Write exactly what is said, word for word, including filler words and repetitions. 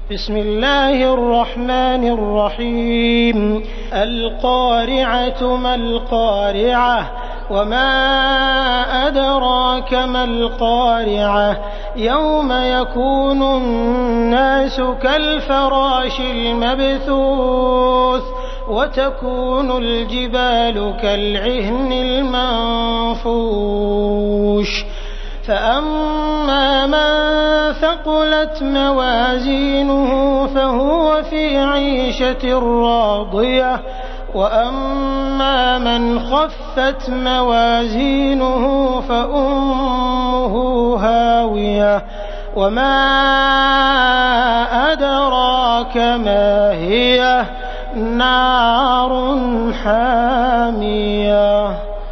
بسم الله الرحمن الرحيم القارعة ما القارعة وما أدراك ما القارعة يوم يكون الناس كالفراش المبثوث وتكون الجبال كالعهن المنفوش فأما من ثقلت موازينه فهو في عيشة راضية وأما من خفت موازينه فأمه هاوية وما أدراك ما هي نار حامية